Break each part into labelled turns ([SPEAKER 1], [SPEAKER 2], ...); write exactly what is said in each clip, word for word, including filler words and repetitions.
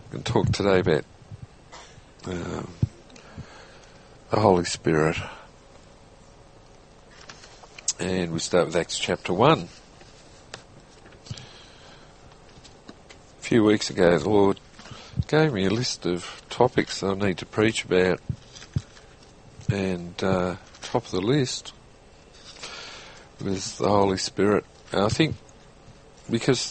[SPEAKER 1] going to talk today about um, the Holy Spirit. And we start with Acts chapter one. A few weeks ago, the Lord gave me a list of topics that I need to preach about. And uh, top of the list was the Holy Spirit. And I think because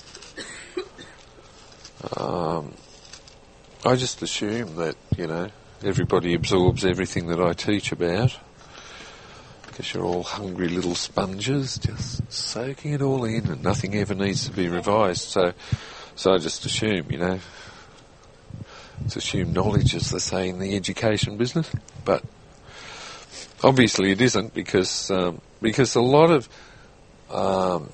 [SPEAKER 1] um, I just assume that, you know, everybody absorbs everything that I teach about, because you're all hungry little sponges, just soaking it all in, and nothing ever needs to be revised. So, so I just assume, you know, it's assumed knowledge, as they say in the education business. But obviously it isn't, because um, because a lot of um,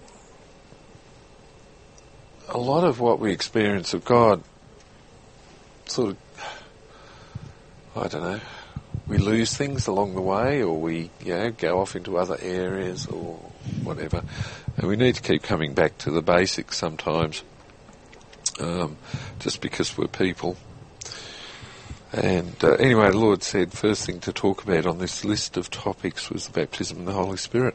[SPEAKER 1] a lot of what we experience of God, sort of, I don't know, we lose things along the way, or we, you know, go off into other areas or whatever, and we need to keep coming back to the basics sometimes, um, just because we're people. And uh, anyway, the Lord said first thing to talk about on this list of topics was the baptism of the Holy Spirit.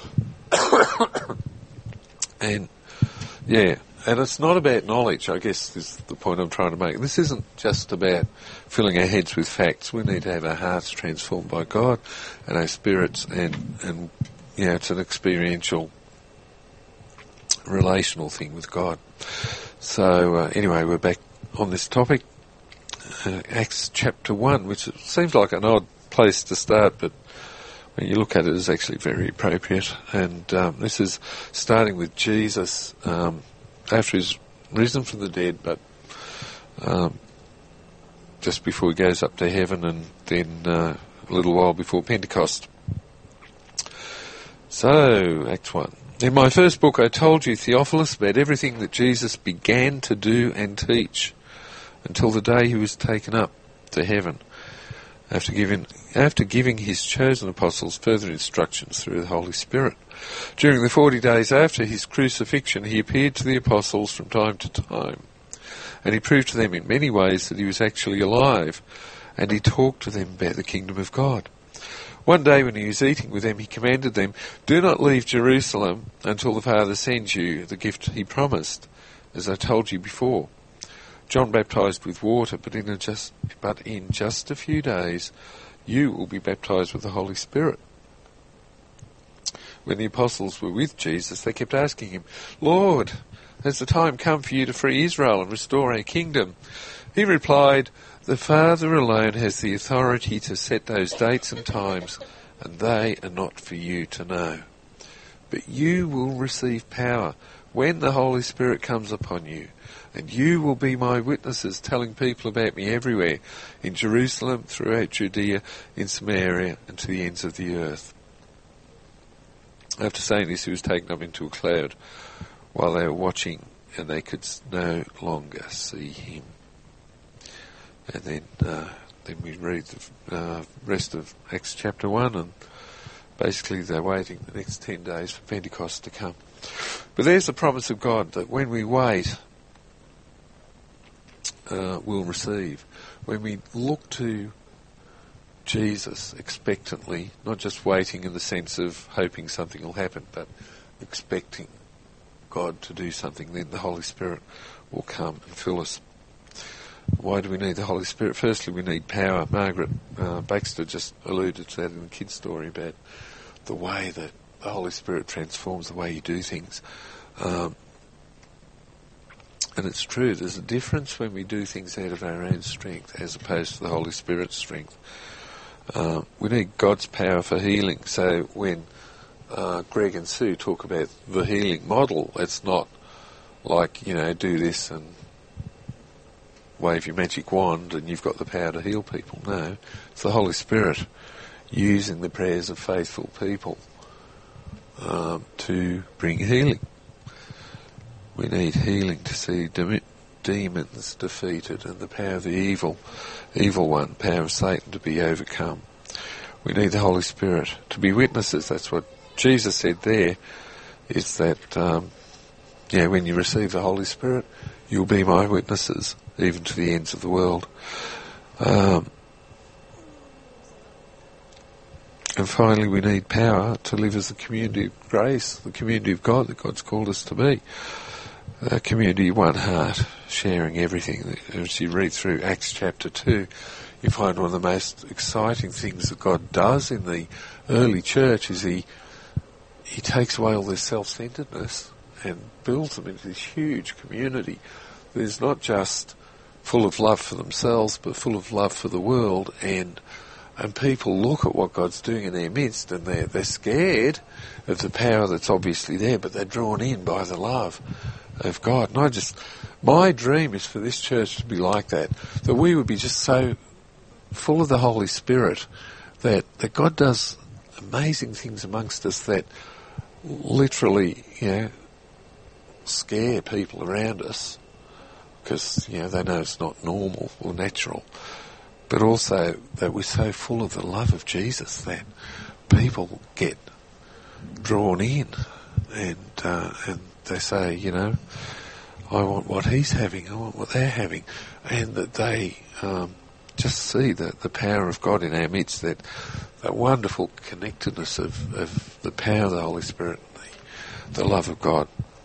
[SPEAKER 1] And yeah, and it's not about knowledge, I guess is the point I'm trying to make. This isn't just about filling our heads with facts. We need to have our hearts transformed by God and our spirits, and, and you know, it's an experiential, relational thing with God. So uh, anyway, we're back on this topic. Uh, Acts chapter one, which seems like an odd place to start, but when you look at it, it's actually very appropriate. And um, this is starting with Jesus um, after he's risen from the dead, but um, just before he goes up to heaven, and then uh, a little while before Pentecost. So, Acts one. In my first book I told you, Theophilus, about everything that Jesus began to do and teach, until the day he was taken up to heaven, after giving, after giving his chosen apostles further instructions through the Holy Spirit. During the forty days after his crucifixion, he appeared to the apostles from time to time, and he proved to them in many ways that he was actually alive, and he talked to them about the kingdom of God. One day when he was eating with them, he commanded them, "Do not leave Jerusalem until the Father sends you the gift he promised, as I told you before. John baptized with water, but in, a just, but in just a few days you will be baptized with the Holy Spirit." When the apostles were with Jesus, they kept asking him, "Lord, has the time come for you to free Israel and restore our kingdom?" He replied, "The Father alone has the authority to set those dates and times, and they are not for you to know. But you will receive power when the Holy Spirit comes upon you, and you will be my witnesses, telling people about me everywhere, in Jerusalem, throughout Judea, in Samaria, and to the ends of the earth." After saying this, he was taken up into a cloud while they were watching, and they could no longer see him. And then uh, then we read the uh, rest of Acts chapter one, and basically they're waiting the next ten days for Pentecost to come. But there's the promise of God that when we wait, uh, we'll receive. When we look to Jesus expectantly, not just waiting in the sense of hoping something will happen, but expecting God to do something, then the Holy Spirit will come and fill us. Why do we need the Holy Spirit? Firstly, we need power. Margaret uh, Baxter just alluded to that in the kids' story about the way that the Holy Spirit transforms the way you do things. Um, and it's true, there's a difference when we do things out of our own strength as opposed to the Holy Spirit's strength. Uh, we need God's power for healing. So when uh, Greg and Sue talk about the healing model, it's not like, you know, do this and wave your magic wand and you've got the power to heal people. No, it's the Holy Spirit using the prayers of faithful people um, to bring healing. We need healing to see de- demons defeated and the power of the evil, evil one, power of Satan, to be overcome. We need the Holy Spirit to be witnesses. That's what Jesus said there, is that, um, yeah, when you receive the Holy Spirit, you'll be my witnesses. even to the ends of the world. Um, and finally, we need power to live as the community of grace, the community of God that God's called us to be. A community, one heart, sharing everything. As you read through Acts chapter two, you find one of the most exciting things that God does in the early church is he he takes away all their self-centeredness and builds them into this huge community that is not just full of love for themselves, but full of love for the world. And and people look at what God's doing in their midst, and they're, they're scared of the power that's obviously there, but they're drawn in by the love of God. And I just, my dream is for this church to be like that, that we would be just so full of the Holy Spirit that, that God does amazing things amongst us that literally, you know, scare people around us because, you know, they know it's not normal or natural. But also that we're so full of the love of Jesus that people get drawn in and uh, and they say, you know, I want what he's having, I want what they're having, and that they um, just see the, the power of God in our midst, that, that wonderful connectedness of, of the power of the Holy Spirit, the, the love of God.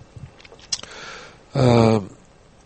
[SPEAKER 1] Um,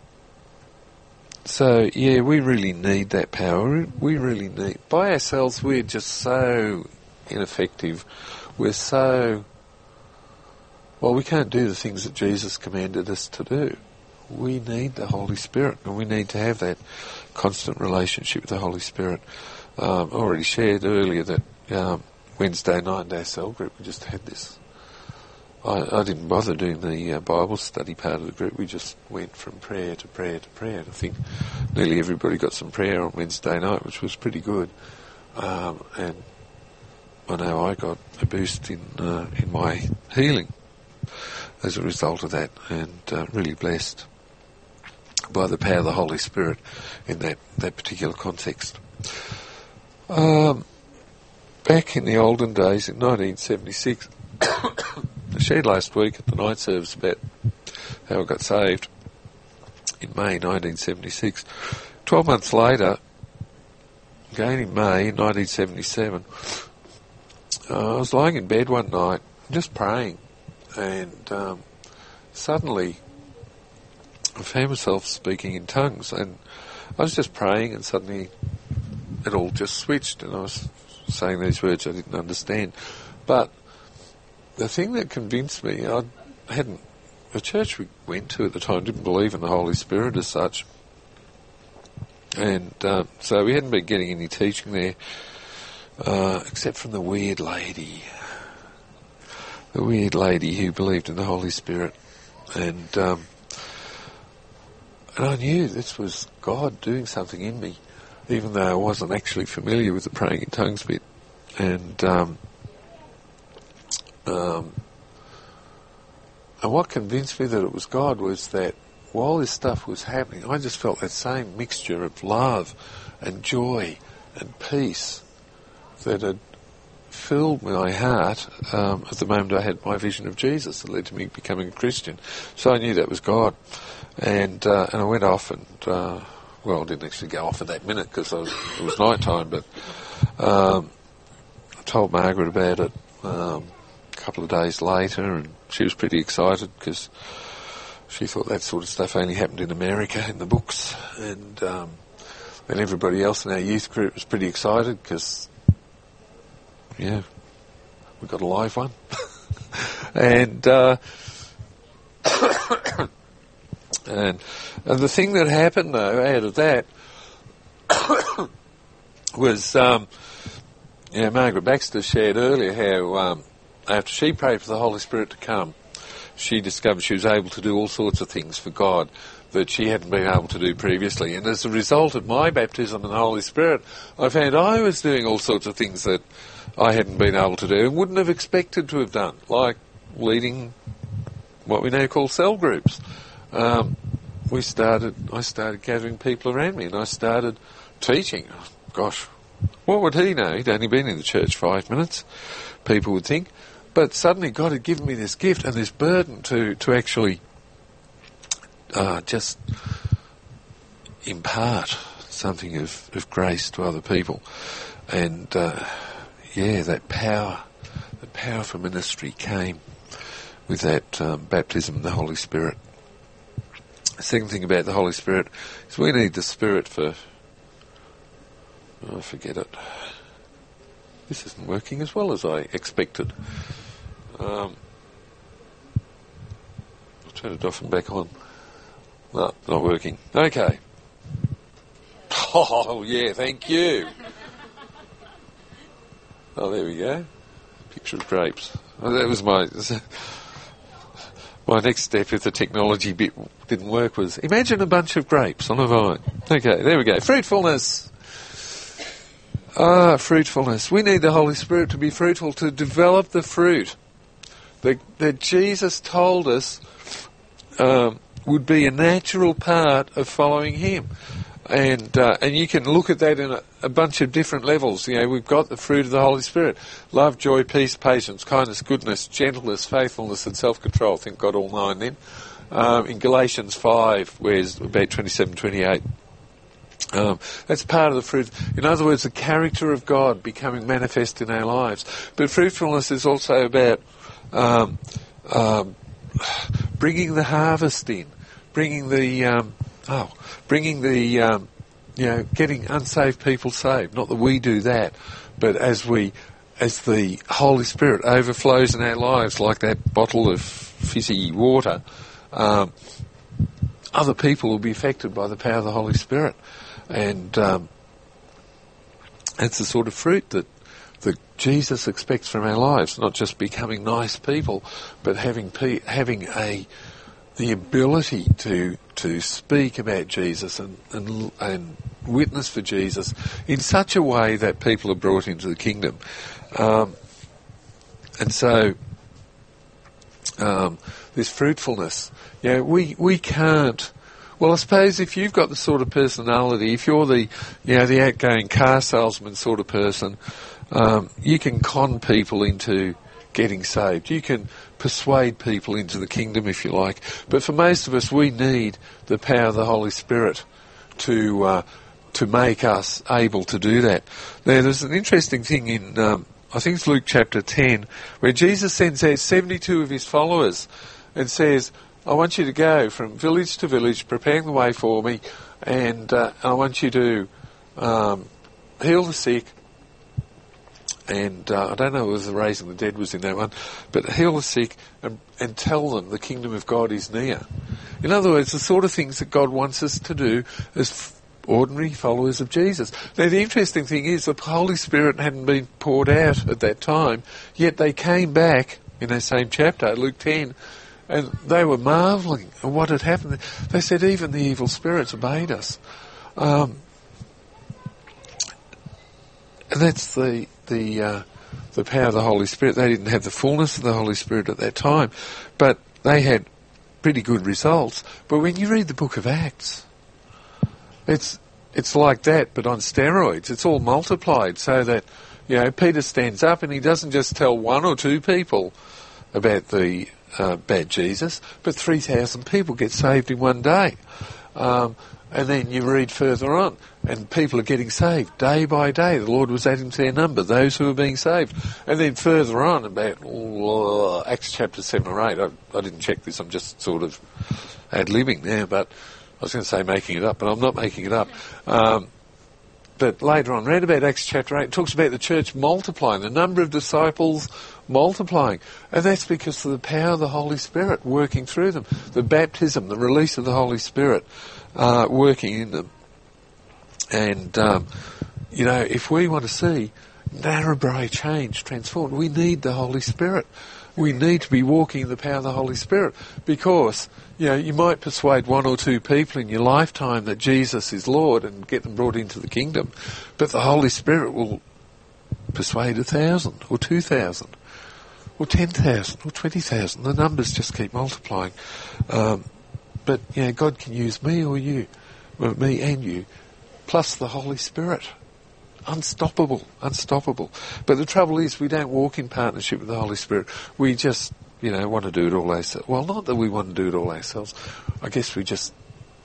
[SPEAKER 1] so, yeah, we really need that power. We really need, by ourselves, we're just so ineffective. We're so, well, we can't do the things that Jesus commanded us to do. We need the Holy Spirit, and we need to have that constant relationship with the Holy Spirit. Um, I already shared earlier that um, Wednesday night in our cell group, we just had this. I, I didn't bother doing the uh, Bible study part of the group. We just went from prayer to prayer to prayer. And I think nearly everybody got some prayer on Wednesday night, which was pretty good. Um, and I know I got a boost in uh, in my healing as a result of that, and uh, really blessed by the power of the Holy Spirit in that, that particular context. Um, back in the olden days, in nineteen seventy-six, I shared last week at the night service about how I got saved in May nineteen seventy-six. Twelve months later, again in May nineteen seventy-seven, uh, I was lying in bed one night just praying, and um, suddenly I found myself speaking in tongues, and I was just praying, and suddenly it all just switched, and I was saying these words I didn't understand. But the thing that convinced me, I hadn't, the church we went to at the time didn't believe in the Holy Spirit as such, and uh, so we hadn't been getting any teaching there, uh, except from the weird lady, the weird lady who believed in the Holy Spirit, and um, and I knew this was God doing something in me, even though I wasn't actually familiar with the praying in tongues bit. And um, um, and what convinced me that it was God was that while this stuff was happening, I just felt that same mixture of love and joy and peace that had filled my heart um, at the moment I had my vision of Jesus that led to me becoming a Christian. So I knew that was God. And uh, and I went off and, uh, well, I didn't actually go off at that minute because it was night time, but um, I told Margaret about it um, a couple of days later, and she was pretty excited because she thought that sort of stuff only happened in America in the books. And um, then everybody else in our youth group was pretty excited because, yeah, we got a live one. and... Uh, And, and the thing that happened, though, out of that was, um, you know, Margaret Baxter shared earlier how um, after she prayed for the Holy Spirit to come, she discovered she was able to do all sorts of things for God that she hadn't been able to do previously. And as a result of my baptism in the Holy Spirit, I found I was doing all sorts of things that I hadn't been able to do and wouldn't have expected to have done, like leading what we now call cell groups. Um, we started, I started gathering people around me, and I started teaching. Gosh, what would he know? He'd only been in the church five minutes, people would think. But suddenly God had given me this gift and this burden to, to actually uh, just, impart something of, of grace to other people. And, uh, yeah, that power, the power for ministry came with that um, baptism in the Holy Spirit. The second thing about the Holy Spirit is we need the Spirit for... Oh, forget it. This isn't working as well as I expected. Um, I'll turn it off and back on. No, not working. Okay. Oh, yeah, thank you. Oh, there we go. Picture of grapes. Oh, that was my... My next step, if the technology bit didn't work, was imagine a bunch of grapes on a vine. Okay, there we go. Fruitfulness. Ah, fruitfulness. We need the Holy Spirit to be fruitful, to develop the fruit that, that Jesus told us um, would be a natural part of following Him. And uh, and you can look at that in a, a bunch of different levels. You know, we've got the fruit of the Holy Spirit: love, joy, peace, patience, kindness, goodness, gentleness, faithfulness, and self-control. I think got all nine then. Um, in Galatians five, where's about twenty-seven, twenty-eight. Um, that's part of the fruit. In other words, the character of God becoming manifest in our lives. But fruitfulness is also about um, um, bringing the harvest in, bringing the um, oh. Bringing the, um, you know, getting unsaved people saved. Not that we do that, but as we, as the Holy Spirit overflows in our lives, like that bottle of fizzy water, um, other people will be affected by the power of the Holy Spirit, and um, it's the sort of fruit that that Jesus expects from our lives. Not just becoming nice people, but having pe- having a the ability to to speak about Jesus and, and and witness for Jesus in such a way that people are brought into the kingdom. Um, and so um, this fruitfulness, you know, we, we can't, well, I suppose if you've got the sort of personality, if you're the, you know, the outgoing car salesman sort of person, um, you can con people into getting saved. You can persuade people into the kingdom, if you like. But for most of us, we need the power of the Holy Spirit to uh, to make us able to do that. Now, there's an interesting thing in, um, I think it's Luke chapter ten, where Jesus sends out seventy-two of his followers and says, I want you to go from village to village, preparing the way for me, and uh, I want you to um, heal the sick, and uh, I don't know whether the raising the dead was in that one, but heal the sick and, and tell them the kingdom of God is near. In other words, the sort of things that God wants us to do as f- ordinary followers of Jesus. Now, the interesting thing is the Holy Spirit hadn't been poured out at that time, yet they came back in that same chapter, Luke ten, and they were marvelling at what had happened. They said, even the evil spirits obeyed us. Um, and that's the the uh, the power of the Holy Spirit. They didn't have the fullness of the Holy Spirit at that time, but they had pretty good results. But when you read the book of Acts, it's it's like that, but on steroids. It's all multiplied, so that, you know, Peter stands up and he doesn't just tell one or two people about the uh, about Jesus, but three thousand people get saved in one day. Um, and then you read further on, and people are getting saved day by day. The Lord was adding to their number, those who were being saved. And then further on, about oh, Acts chapter seven or eight, I, I didn't check this, I'm just sort of ad-libbing there, but I was going to say making it up, but I'm not making it up. Um, but later on, read about Acts chapter eight, it talks about the church multiplying, the number of disciples multiplying. And that's because of the power of the Holy Spirit working through them. The baptism, the release of the Holy Spirit uh, working in them. And, um, you know, if we want to see Narrabri change, transformed, we need the Holy Spirit. We need to be walking in the power of the Holy Spirit, because, you know, you might persuade one or two people in your lifetime that Jesus is Lord and get them brought into the kingdom, but the Holy Spirit will persuade a thousand or two thousand or ten thousand or twenty thousand. The numbers just keep multiplying. Um, but, you know, God can use me or you, well, me and you, plus the Holy Spirit. Unstoppable, unstoppable. But the trouble is, we don't walk in partnership with the Holy Spirit. We just, you know, want to do it all ourselves. Well, not that we want to do it all ourselves. I guess we just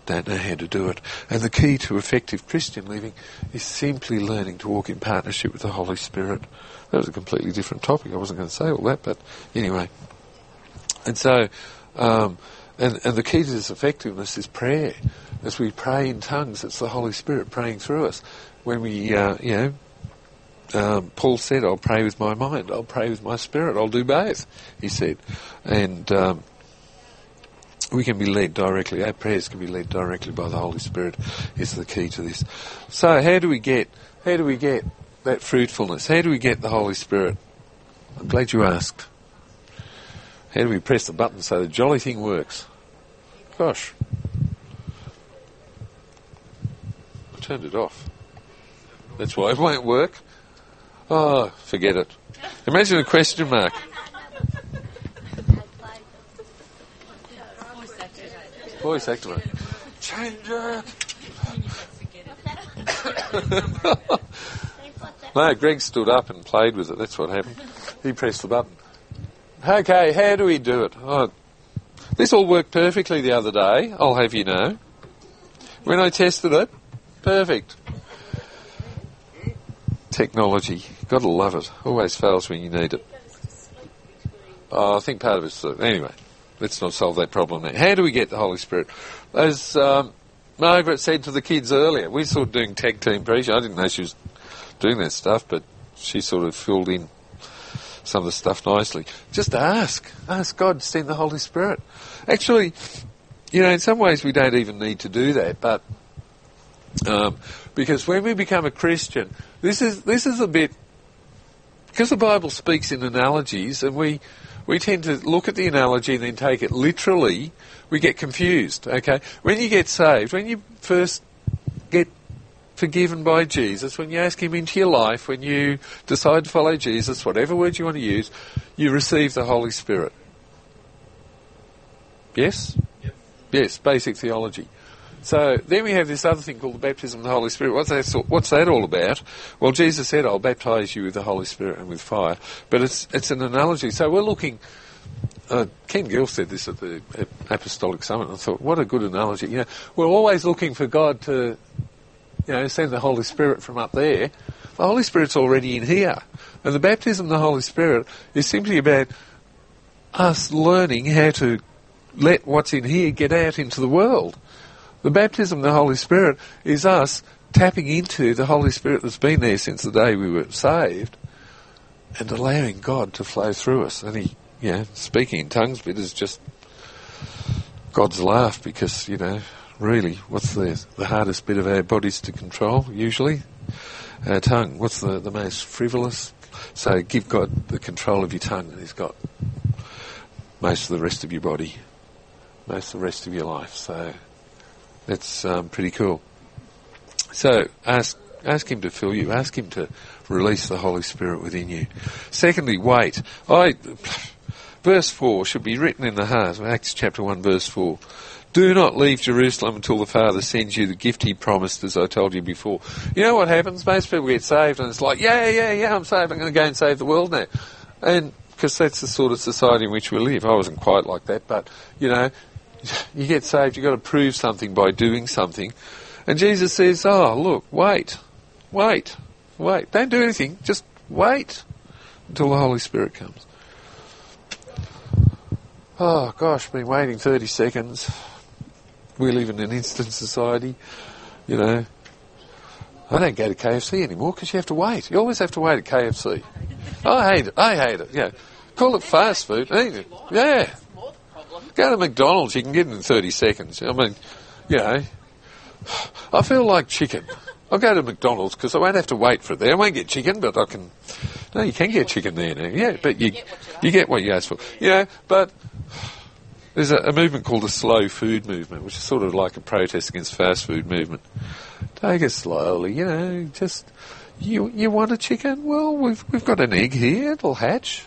[SPEAKER 1] don't know how to do it. And the key to effective Christian living is simply learning to walk in partnership with the Holy Spirit. That was a completely different topic. I wasn't going to say all that, but anyway. And so, um, and, and the key to this effectiveness is prayer. As we pray in tongues, it's the Holy Spirit praying through us. When we, uh, you know, um, Paul said, I'll pray with my mind, I'll pray with my spirit, I'll do both, he said. And um, we can be led directly, our prayers can be led directly by the Holy Spirit, is the key to this. So how do we get, how do we get that fruitfulness? How do we get the Holy Spirit? I'm glad you asked. How do we press the button so the jolly thing works? Gosh. I turned it off. That's why it won't work. Oh, forget it. Imagine a question mark. Voice activate. Change it. No, Greg stood up and played with it. That's what happened. He pressed the button. Okay, how do we do it? Oh, this all worked perfectly the other day, I'll have you know. When I tested it, perfect. Technology, got to love it. Always fails when you need it. Oh, I think part of it's... Uh, anyway, let's not solve that problem now. How do we get the Holy Spirit? As um, Margaret said to the kids earlier, we sort of doing tag team preaching. I didn't know she was doing that stuff, but she sort of filled in some of the stuff nicely. Just ask. Ask God to send the Holy Spirit. Actually, you know, in some ways we don't even need to do that, but um, because when we become a Christian, this is this is a bit, because the Bible speaks in analogies, and we we tend to look at the analogy and then take it literally, we get confused, okay? When you get saved, when you first get forgiven by Jesus, when you ask him into your life, when you decide to follow Jesus, whatever word you want to use, you receive the Holy Spirit. Yes? Yep. Yes, basic theology. So then we have this other thing called the baptism of the Holy Spirit. What's that, what's that all about? Well, Jesus said, I'll baptise you with the Holy Spirit and with fire. But it's it's an analogy. So we're looking... Uh, Ken Gill said this at the Apostolic Summit, and I thought, what a good analogy. You know, we're always looking for God to... You know, send the Holy Spirit from up there. The Holy Spirit's already in here. And the baptism of the Holy Spirit is simply about us learning how to let what's in here get out into the world. The baptism of the Holy Spirit is us tapping into the Holy Spirit that's been there since the day we were saved and allowing God to flow through us. And he, you know, speaking in tongues bit is just God's laugh, because, you know, really, what's the the hardest bit of our bodies to control, usually? Our tongue. What's the, the most frivolous? So give God the control of your tongue, and he's got most of the rest of your body, most of the rest of your life. So that's um, pretty cool. So ask ask him to fill you. Ask him to release the Holy Spirit within you. Secondly, wait. I verse four should be written in the heart. Acts chapter one, verse four. Do not leave Jerusalem until the Father sends you the gift he promised, as I told you before. You know what happens? Most people get saved and it's like, yeah, yeah, yeah, I'm saved, I'm going to go and save the world now. And because that's the sort of society in which we live. I wasn't quite like that, but, you know, you get saved, you've got to prove something by doing something. And Jesus says, oh, look, wait, wait, wait. Don't do anything, just wait until the Holy Spirit comes. Oh, gosh, been waiting thirty seconds. We live in an instant society, you know. I don't go to K F C anymore because you have to wait. You always have to wait at K F C. I hate it. I hate it. Yeah, call it fast food. Yeah. Go to McDonald's. You can get it in thirty seconds. I mean, you know, I feel like chicken. I'll go to McDonald's because I won't have to wait for it there. I won't get chicken, but I can... No, you can get chicken there now. Yeah, but you you get what you ask for. You know, but... There's a, a movement called the slow food movement, which is sort of like a protest against fast food movement. Take it slowly, you know, just, you you want a chicken? Well, we've we've got an egg here, it'll hatch.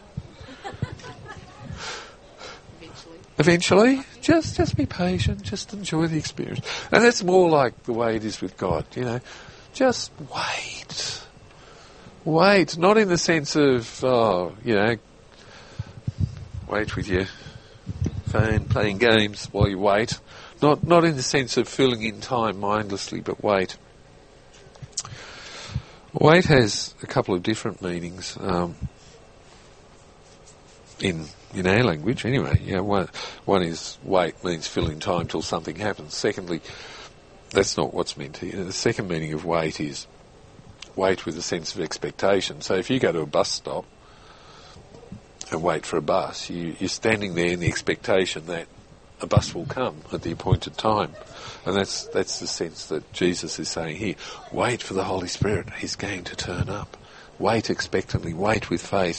[SPEAKER 1] Eventually. Eventually. Just, just be patient, just enjoy the experience. And that's more like the way it is with God, you know. Just wait. Wait, not in the sense of, oh, you know, wait with you. Phone, playing games while you wait. Not not in the sense of filling in time mindlessly, but wait. Wait has a couple of different meanings um, in in our language, anyway. You know, one, one is wait means fill in time till something happens. Secondly, that's not what's meant here. The second meaning of wait is wait with a sense of expectation. So if you go to a bus stop and wait for a bus, you, you're standing there in the expectation that a bus will come at the appointed time. And that's that's the sense that Jesus is saying here. Wait for the Holy Spirit. He's going to turn up. Wait expectantly. Wait with faith.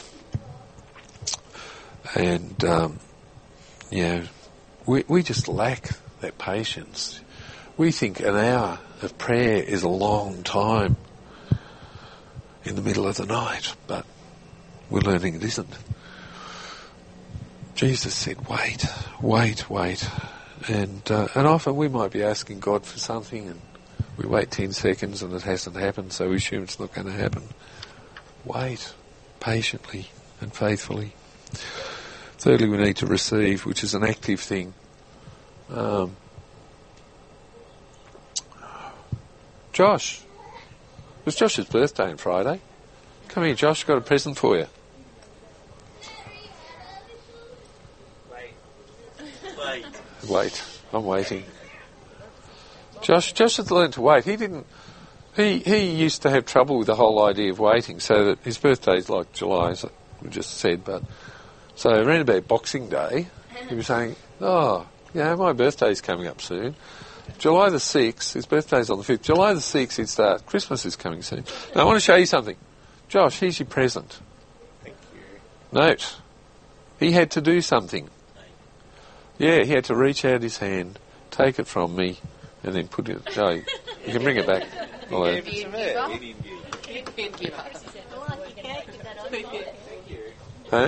[SPEAKER 1] And, um, you know, we, we just lack that patience. We think an hour of prayer is a long time in the middle of the night, but we're learning it isn't. Jesus said, wait, wait, wait. And uh, and often we might be asking God for something and we wait ten seconds and it hasn't happened, so we assume it's not going to happen. Wait patiently and faithfully. Thirdly, we need to receive, which is an active thing. Um, Josh, it was Josh's birthday on Friday. Come here, Josh, got a present for you.
[SPEAKER 2] Wait.
[SPEAKER 1] Wait, I'm waiting. Josh, Josh has learned to wait. He didn't. He he used to have trouble with the whole idea of waiting. So that his birthday's like July, as we just said. But so around about Boxing Day, he was saying, "Oh, yeah, my birthday's coming up soon. July the sixth. His birthday's on the fifth. July the sixth. It's uh, Christmas is coming soon. Now I want to show you something. Josh, here's your present.
[SPEAKER 2] Thank you.
[SPEAKER 1] Note, he had to do something. Yeah, he had to reach out his hand, take it from me, and then put it... No, you can bring it back.
[SPEAKER 2] He gave it to me. He didn't give it.
[SPEAKER 1] Huh?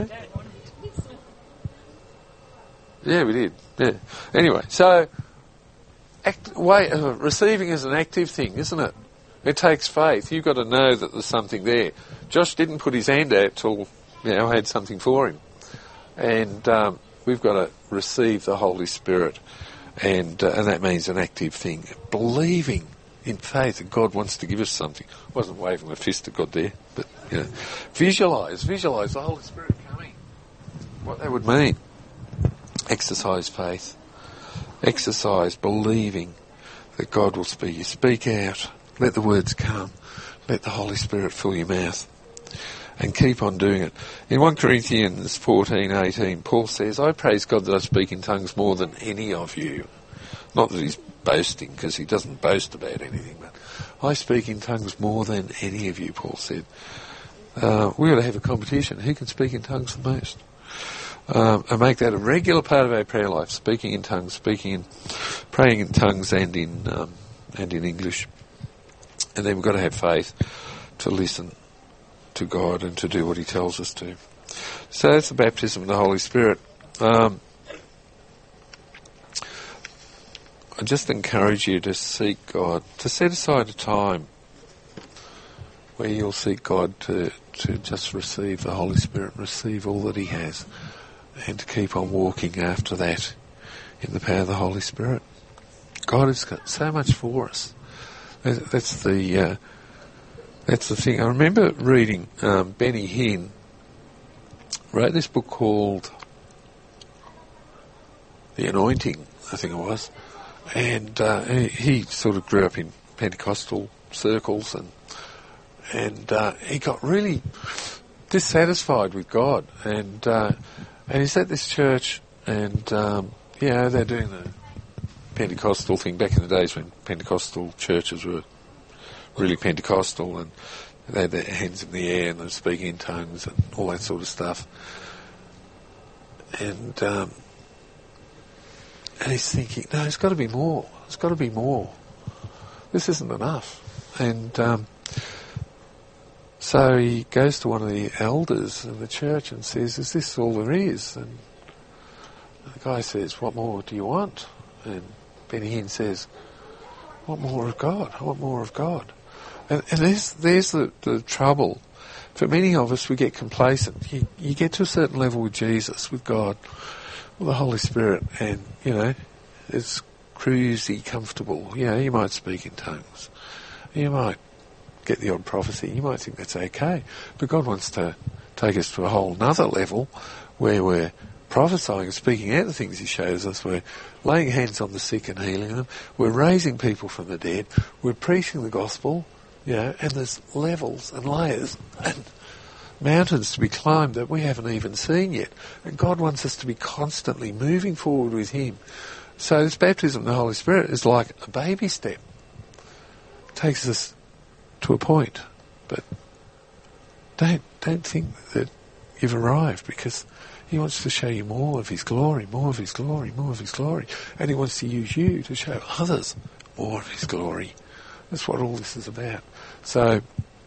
[SPEAKER 1] Yeah, we did. Yeah. Anyway, so act, wait, uh, receiving is an active thing, isn't it? It takes faith. You've got to know that there's something there. Josh didn't put his hand out till, you know, I had something for him. And... Um, We've got to receive the Holy Spirit, and uh, and that means an active thing. Believing in faith that God wants to give us something. I wasn't waving my fist at God there, but, you know, visualise, visualise the Holy Spirit coming. What that would mean. Exercise faith. Exercise believing that God will speak. You speak out. Let the words come. Let the Holy Spirit fill your mouth. And keep on doing it. In First Corinthians fourteen eighteen, Paul says, I praise God that I speak in tongues more than any of you. Not that he's boasting, because he doesn't boast about anything, but I speak in tongues more than any of you, Paul said. Uh, we ought to have a competition. Who can speak in tongues the most? Um, and make that a regular part of our prayer life, speaking in tongues, speaking in, praying in tongues and in, um, and in English. And then we've got to have faith to listen to God and to do what he tells us to. So that's the baptism of the Holy Spirit. Um, I just encourage you to seek God, to set aside a time where you'll seek God to, to just receive the Holy Spirit, receive all that he has, and to keep on walking after that in the power of the Holy Spirit. God has got so much for us. That's the... Uh, That's the thing. I remember reading um, Benny Hinn wrote this book called The Anointing, I think it was, and uh, he, he sort of grew up in Pentecostal circles, and and uh, he got really dissatisfied with God, and uh, and he's at this church, and um, you know, they're doing the Pentecostal thing back in the days when Pentecostal churches were really Pentecostal, and they had their hands in the air and they were speaking in tongues and all that sort of stuff. And um, and he's thinking, no, there's got to be more. There's got to be more. This isn't enough. And um, so he goes to one of the elders in the church and says, is this all there is? And the guy says, what more do you want? And Benny Hinn says, I want more of God. I want more of God. And, and there's, there's the, the trouble. For many of us, we get complacent. You, you get to a certain level with Jesus, with God, with the Holy Spirit, and, you know, it's cruisy, comfortable. You know, you might speak in tongues. You might get the odd prophecy. You might think that's okay. But God wants to take us to a whole nother level where we're prophesying and speaking out the things he shows us. We're laying hands on the sick and healing them. We're raising people from the dead. We're preaching the gospel. You know, and there's levels and layers and mountains to be climbed that we haven't even seen yet. And God wants us to be constantly moving forward with him. So this baptism of the Holy Spirit is like a baby step. It takes us to a point. But don't don't think that you've arrived, because he wants to show you more of his glory, more of his glory, more of his glory. And he wants to use you to show others more of his glory. That's what all this is about. So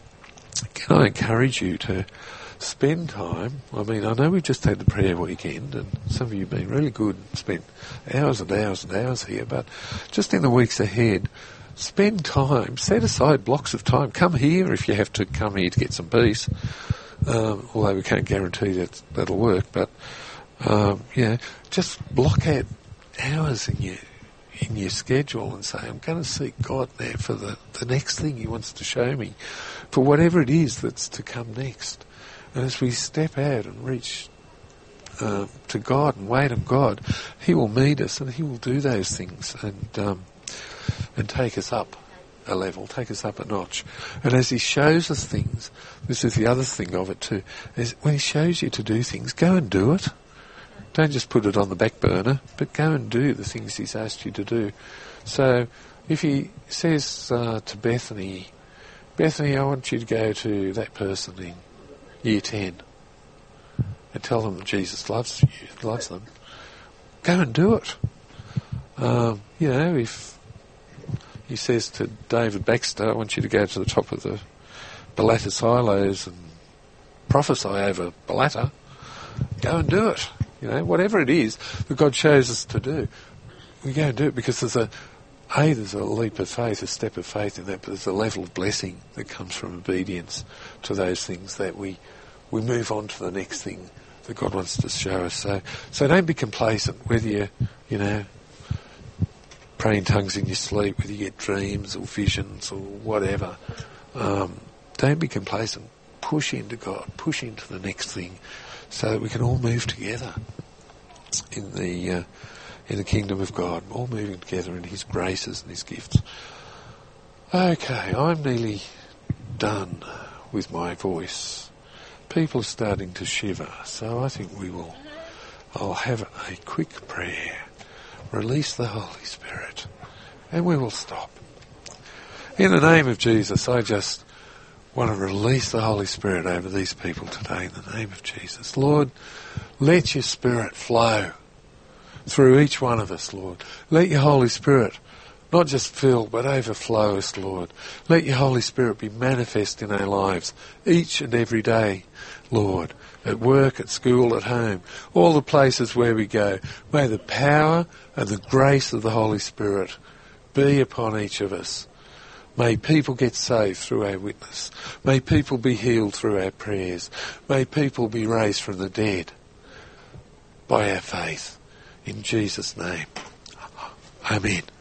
[SPEAKER 1] can I encourage you to spend time? I mean, I know we've just had the prayer weekend, and some of you have been really good and spent hours and hours and hours here, but just in the weeks ahead, spend time, set aside blocks of time. Come here if you have to come here to get some peace, um, although we can't guarantee that that'll work, but, um, you know, just block out hours in your in your schedule and say, I'm going to seek God now for the, the next thing he wants to show me, for whatever it is that's to come next. And as we step out and reach uh, to God and wait on God, he will meet us and he will do those things and um, and take us up a level, take us up a notch. And as he shows us things, this is the other thing of it too, is when he shows you to do things, go and do it. Don't just put it on the back burner, but go and do the things he's asked you to do. So if he says uh, to Bethany, Bethany, I want you to go to that person in year ten and tell them that Jesus loves you, loves them, go and do it. Um, you know, if he says to David Baxter, I want you to go to the top of the Ballatta silos and prophesy over Ballatta, go and do it. You know, whatever it is that God shows us to do, we go and do it, because there's a, A, there's a leap of faith, a step of faith in that, but there's a level of blessing that comes from obedience to those things, that we, we move on to the next thing that God wants to show us. So, so don't be complacent, whether you, you know, pray in tongues in your sleep, whether you get dreams or visions or whatever. Um, don't be complacent. Push into God, push into the next thing, so that we can all move together in the uh, in the kingdom of God, all moving together in his graces and his gifts. Okay, I'm nearly done with my voice. People are starting to shiver, so I think we will, I'll have a quick prayer, release the Holy Spirit, and we will stop. In the name of Jesus, I just want to release the Holy Spirit over these people today in the name of Jesus. Lord, let your Spirit flow through each one of us, Lord. Let your Holy Spirit not just fill but overflow us, Lord. Let your Holy Spirit be manifest in our lives each and every day, Lord, at work, at school, at home, all the places where we go. May the power and the grace of the Holy Spirit be upon each of us. May people get saved through our witness. May people be healed through our prayers. May people be raised from the dead by our faith. In Jesus' name. Amen.